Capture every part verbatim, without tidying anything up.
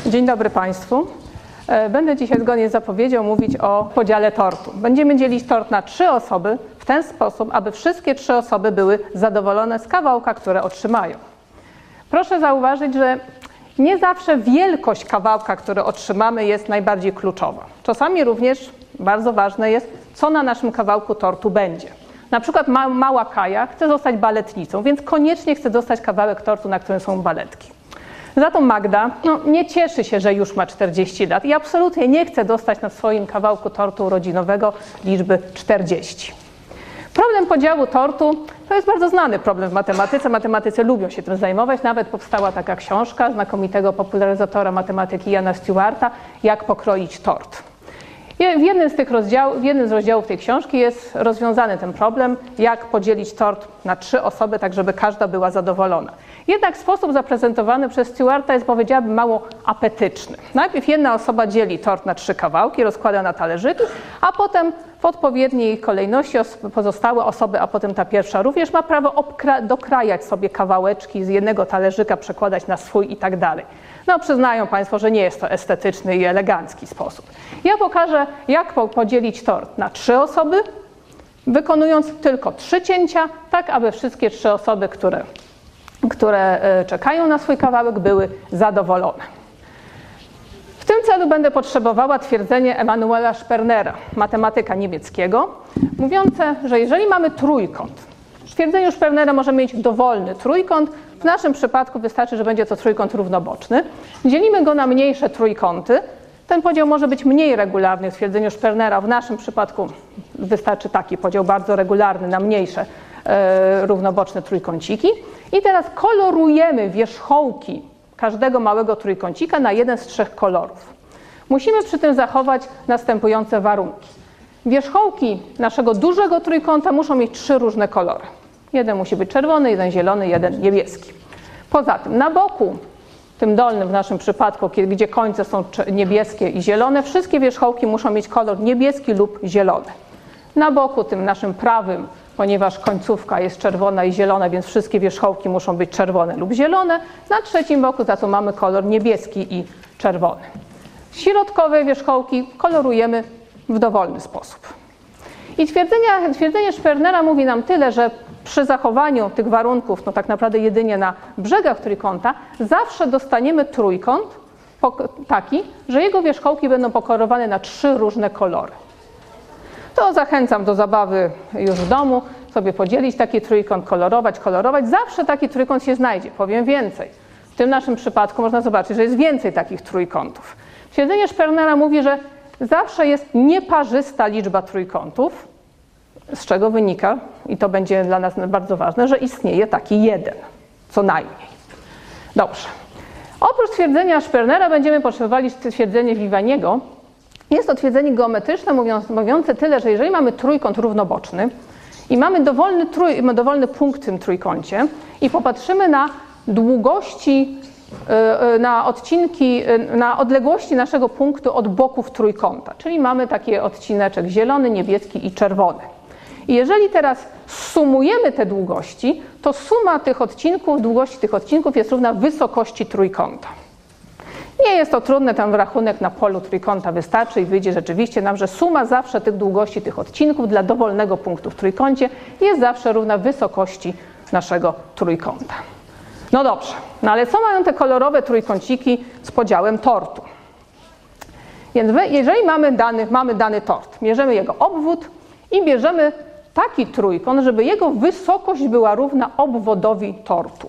Dzień dobry Państwu. Będę dzisiaj zgodnie z zapowiedzią mówić o podziale tortu. Będziemy dzielić tort na trzy osoby w ten sposób, aby wszystkie trzy osoby były zadowolone z kawałka, które otrzymają. Proszę zauważyć, że nie zawsze wielkość kawałka, który otrzymamy, jest najbardziej kluczowa. Czasami również bardzo ważne jest, co na naszym kawałku tortu będzie. Na przykład ma, mała Kaja chce zostać baletnicą, więc koniecznie chce dostać kawałek tortu, na którym są baletki. Za to Magda no, nie cieszy się, że już ma czterdzieści lat i absolutnie nie chce dostać na swoim kawałku tortu urodzinowego liczby czterdzieści. Problem podziału tortu to jest bardzo znany problem w matematyce. Matematycy lubią się tym zajmować. Nawet powstała taka książka znakomitego popularyzatora matematyki Jana Stewarta, Jak pokroić tort. W jednym z tych rozdziałów, w jednym z rozdziałów tej książki jest rozwiązany ten problem, jak podzielić tort na trzy osoby, tak żeby każda była zadowolona. Jednak sposób zaprezentowany przez Stewarta jest, powiedziałabym, mało apetyczny. Najpierw jedna osoba dzieli tort na trzy kawałki, rozkłada na talerzyki, a potem w odpowiedniej kolejności pozostałe osoby, a potem ta pierwsza również ma prawo dokrajać sobie kawałeczki z jednego talerzyka, przekładać na swój i tak dalej. No przyznają Państwo, że nie jest to estetyczny i elegancki sposób. Ja pokażę, jak podzielić tort na trzy osoby, wykonując tylko trzy cięcia, tak aby wszystkie trzy osoby, które, które czekają na swój kawałek, były zadowolone. W tym celu będę potrzebowała twierdzenie Emanuela Spernera, matematyka niemieckiego, mówiące, że jeżeli mamy trójkąt, w twierdzeniu Spernera możemy mieć dowolny trójkąt. W naszym przypadku wystarczy, że będzie to trójkąt równoboczny. Dzielimy go na mniejsze trójkąty. Ten podział może być mniej regularny w twierdzeniu Spernera. W naszym przypadku wystarczy taki podział bardzo regularny na mniejsze e, równoboczne trójkąciki. I teraz kolorujemy wierzchołki każdego małego trójkącika na jeden z trzech kolorów. Musimy przy tym zachować następujące warunki. Wierzchołki naszego dużego trójkąta muszą mieć trzy różne kolory. Jeden musi być czerwony, jeden zielony, jeden niebieski. Poza tym na boku, tym dolnym w naszym przypadku, gdzie końce są niebieskie i zielone, wszystkie wierzchołki muszą mieć kolor niebieski lub zielony. Na boku, tym naszym prawym, ponieważ końcówka jest czerwona i zielona, więc wszystkie wierzchołki muszą być czerwone lub zielone. Na trzecim boku za to mamy kolor niebieski i czerwony. Środkowe wierzchołki kolorujemy w dowolny sposób. I twierdzenie, twierdzenie Spernera mówi nam tyle, że przy zachowaniu tych warunków, no tak naprawdę jedynie na brzegach trójkąta, zawsze dostaniemy trójkąt taki, że jego wierzchołki będą pokolorowane na trzy różne kolory. To zachęcam do zabawy już w domu, sobie podzielić taki trójkąt, kolorować, kolorować. Zawsze taki trójkąt się znajdzie, powiem więcej. W tym naszym przypadku można zobaczyć, że jest więcej takich trójkątów. Twierdzenie Spernera mówi, że zawsze jest nieparzysta liczba trójkątów, z czego wynika, i to będzie dla nas bardzo ważne, że istnieje taki jeden, co najmniej. Dobrze. Oprócz twierdzenia Spernera będziemy potrzebowali twierdzenie Vivaniego. Jest to twierdzenie geometryczne mówiące tyle, że jeżeli mamy trójkąt równoboczny i mamy dowolny, trój, dowolny punkt w tym trójkącie i popatrzymy na długości, na odcinki, na odległości naszego punktu od boków trójkąta, czyli mamy taki odcineczek zielony, niebieski i czerwony. I jeżeli teraz sumujemy te długości, to suma tych odcinków, długości tych odcinków jest równa wysokości trójkąta. Nie jest to trudne, tam rachunek na polu trójkąta wystarczy i wyjdzie rzeczywiście nam, że suma zawsze tych długości tych odcinków dla dowolnego punktu w trójkącie jest zawsze równa wysokości naszego trójkąta. No dobrze, no ale co mają te kolorowe trójkąciki z podziałem tortu? Więc jeżeli mamy dany, mamy dany tort, mierzymy jego obwód i bierzemy taki trójkąt, żeby jego wysokość była równa obwodowi tortu.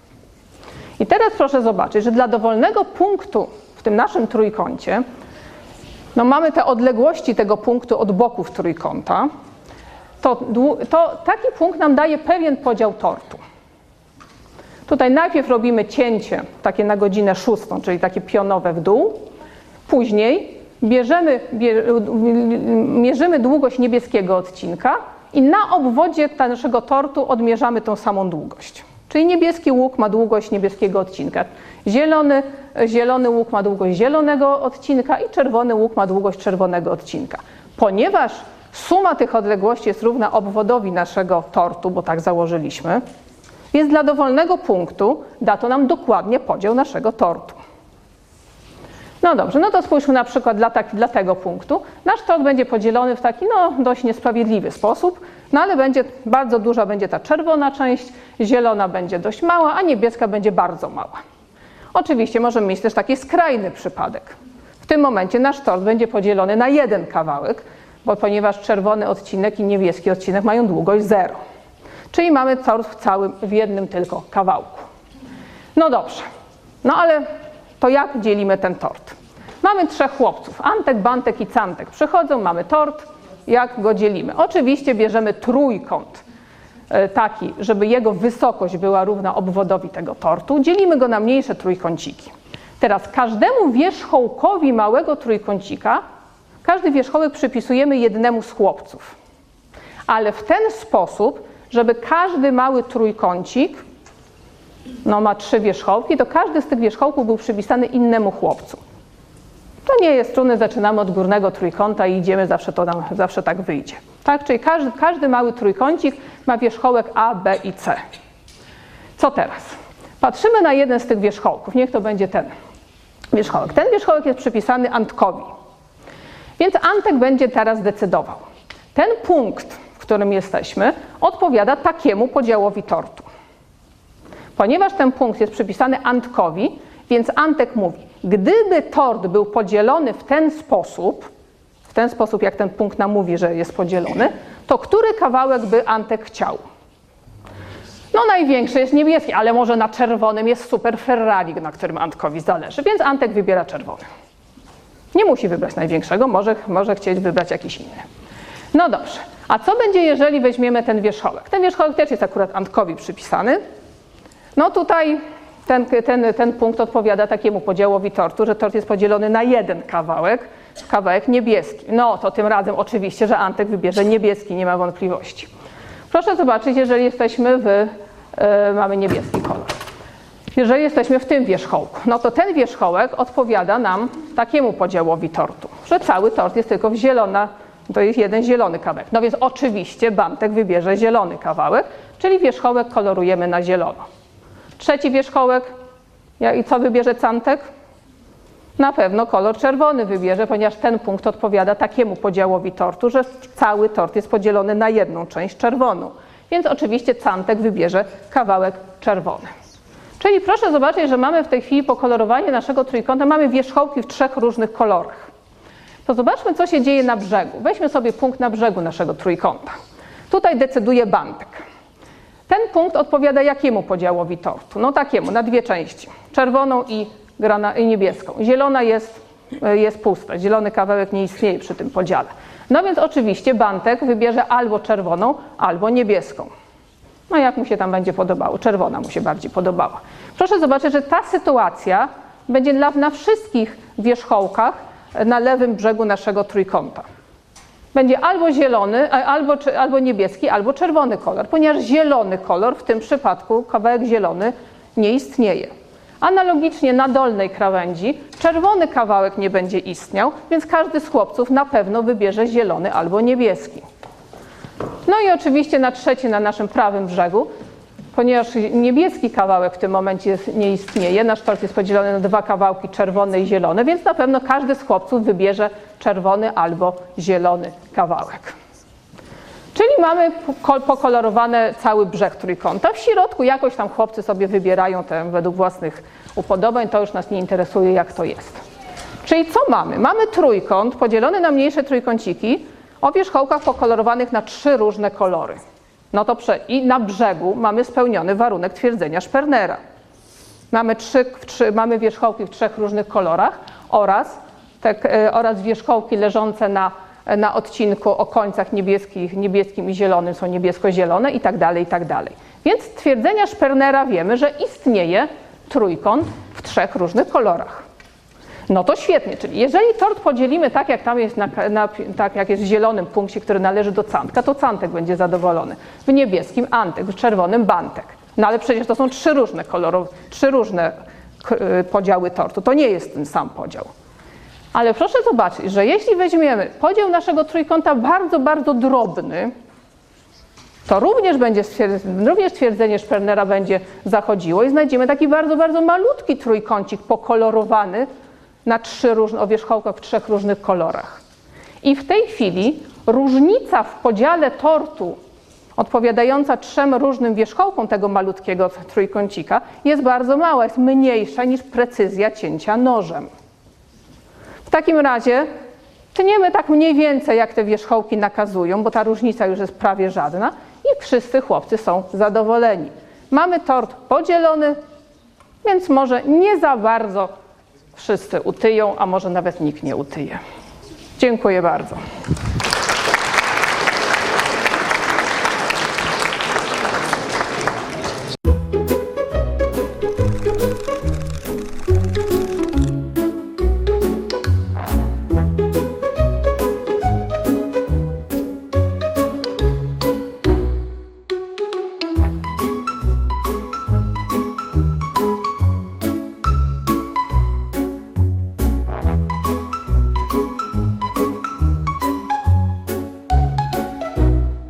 I teraz proszę zobaczyć, że dla dowolnego punktu w tym naszym trójkącie, no mamy te odległości tego punktu od boków trójkąta, to, to taki punkt nam daje pewien podział tortu. Tutaj najpierw robimy cięcie takie na godzinę szóstą, czyli takie pionowe w dół. Później bierzemy, bie, mierzymy długość niebieskiego odcinka i na obwodzie naszego tortu odmierzamy tą samą długość. Czyli niebieski łuk ma długość niebieskiego odcinka. Zielony, zielony łuk ma długość zielonego odcinka i czerwony łuk ma długość czerwonego odcinka. Ponieważ suma tych odległości jest równa obwodowi naszego tortu, bo tak założyliśmy, więc dla dowolnego punktu da to nam dokładnie podział naszego tortu. No dobrze, no to spójrzmy na przykład dla, taki, dla tego punktu. Nasz tort będzie podzielony w taki no, dość niesprawiedliwy sposób, no ale będzie bardzo duża będzie ta czerwona część, zielona będzie dość mała, a niebieska będzie bardzo mała. Oczywiście możemy mieć też taki skrajny przypadek. W tym momencie nasz tort będzie podzielony na jeden kawałek, bo ponieważ czerwony odcinek i niebieski odcinek mają długość zero. Czyli mamy tort w całym, w jednym tylko kawałku. No dobrze, no ale to jak dzielimy ten tort? Mamy trzech chłopców, Antek, Bantek i Cantek. Przychodzą, mamy tort, jak go dzielimy? Oczywiście bierzemy trójkąt taki, żeby jego wysokość była równa obwodowi tego tortu. Dzielimy go na mniejsze trójkąciki. Teraz każdemu wierzchołkowi małego trójkącika, każdy wierzchołek przypisujemy jednemu z chłopców. Ale w ten sposób, żeby każdy mały trójkącik, no ma trzy wierzchołki, to każdy z tych wierzchołków był przypisany innemu chłopcu. To nie jest trudne, zaczynamy od górnego trójkąta i idziemy, zawsze to nam zawsze tak wyjdzie. Tak? Czyli każdy, każdy mały trójkącik ma wierzchołek A, B i C. Co teraz? Patrzymy na jeden z tych wierzchołków, niech to będzie ten wierzchołek. Ten wierzchołek jest przypisany Antkowi, więc Antek będzie teraz decydował. Ten punkt, w którym jesteśmy, odpowiada takiemu podziałowi tortu. Ponieważ ten punkt jest przypisany Antkowi, więc Antek mówi, gdyby tort był podzielony w ten sposób, w ten sposób jak ten punkt nam mówi, że jest podzielony, to który kawałek by Antek chciał? No największy jest niebieski, ale może na czerwonym jest super Ferrari, na którym Antkowi zależy, więc Antek wybiera czerwony. Nie musi wybrać największego, może, może chcieć wybrać jakiś inny. No dobrze, a co będzie, jeżeli weźmiemy ten wierzchołek? Ten wierzchołek też jest akurat Antkowi przypisany. No tutaj ten, ten, ten punkt odpowiada takiemu podziałowi tortu, że tort jest podzielony na jeden kawałek, kawałek niebieski. No to tym razem oczywiście, że Antek wybierze niebieski, nie ma wątpliwości. Proszę zobaczyć, jeżeli jesteśmy w, yy, mamy niebieski kolor. Jeżeli jesteśmy w tym wierzchołku, no to ten wierzchołek odpowiada nam takiemu podziałowi tortu, że cały tort jest tylko w zielona, to jest jeden zielony kawałek. No więc oczywiście Bantek wybierze zielony kawałek, czyli wierzchołek kolorujemy na zielono. Trzeci wierzchołek, i co wybierze Cantek? Na pewno kolor czerwony wybierze, ponieważ ten punkt odpowiada takiemu podziałowi tortu, że cały tort jest podzielony na jedną część czerwoną. Więc oczywiście Cantek wybierze kawałek czerwony. Czyli proszę zobaczyć, że mamy w tej chwili pokolorowanie naszego trójkąta, mamy wierzchołki w trzech różnych kolorach. To zobaczmy, co się dzieje na brzegu. Weźmy sobie punkt na brzegu naszego trójkąta. Tutaj decyduje Bantek. Ten punkt odpowiada jakiemu podziałowi tortu? No takiemu, na dwie części. Czerwoną i, grana, i niebieską. Zielona jest, jest pusta. Zielony kawałek nie istnieje przy tym podziale. No więc oczywiście Bantek wybierze albo czerwoną, albo niebieską. No jak mu się tam będzie podobało? Czerwona mu się bardziej podobała. Proszę zobaczyć, że ta sytuacja będzie dla, na wszystkich wierzchołkach na lewym brzegu naszego trójkąta. Będzie albo zielony, albo, albo niebieski, albo czerwony kolor, ponieważ zielony kolor, w tym przypadku kawałek zielony, nie istnieje. Analogicznie na dolnej krawędzi czerwony kawałek nie będzie istniał, więc każdy z chłopców na pewno wybierze zielony albo niebieski. No i oczywiście na trzeci, na naszym prawym brzegu, ponieważ niebieski kawałek w tym momencie nie istnieje, nasz tort jest podzielony na dwa kawałki, czerwony i zielony, więc na pewno każdy z chłopców wybierze czerwony albo zielony kawałek. Czyli mamy pokolorowane cały brzeg trójkąta. W środku jakoś tam chłopcy sobie wybierają te według własnych upodobań, to już nas nie interesuje, jak to jest. Czyli co mamy? Mamy trójkąt podzielony na mniejsze trójkąciki o wierzchołkach pokolorowanych na trzy różne kolory. No to prze... i na brzegu mamy spełniony warunek twierdzenia Spernera. Mamy, trzy, trzy, mamy wierzchołki w trzech różnych kolorach oraz, te, e, oraz wierzchołki leżące na, na odcinku o końcach niebieskich, niebieskim i zielonym są niebiesko-zielone i tak dalej, i tak dalej. Więc z twierdzenia Spernera wiemy, że istnieje trójkąt w trzech różnych kolorach. No to świetnie, czyli jeżeli tort podzielimy tak, jak tam jest, na, na, tak jak jest w zielonym punkcie, który należy do Cantka, to Cantek będzie zadowolony. W niebieskim Antek, w czerwonym Bantek. No ale przecież to są trzy różne kolory, trzy różne podziały tortu. To nie jest ten sam podział. Ale proszę zobaczyć, że jeśli weźmiemy podział naszego trójkąta bardzo, bardzo drobny, to również, będzie również stwierdzenie Spernera będzie zachodziło i znajdziemy taki bardzo, bardzo malutki trójkącik pokolorowany na trzy różne, o wierzchołkach w trzech różnych kolorach. I w tej chwili różnica w podziale tortu odpowiadająca trzem różnym wierzchołkom tego malutkiego trójkącika jest bardzo mała, jest mniejsza niż precyzja cięcia nożem. W takim razie tniemy tak mniej więcej, jak te wierzchołki nakazują, bo ta różnica już jest prawie żadna i wszyscy chłopcy są zadowoleni. Mamy tort podzielony, więc może nie za bardzo wszyscy utyją, a może nawet nikt nie utyje. Dziękuję bardzo.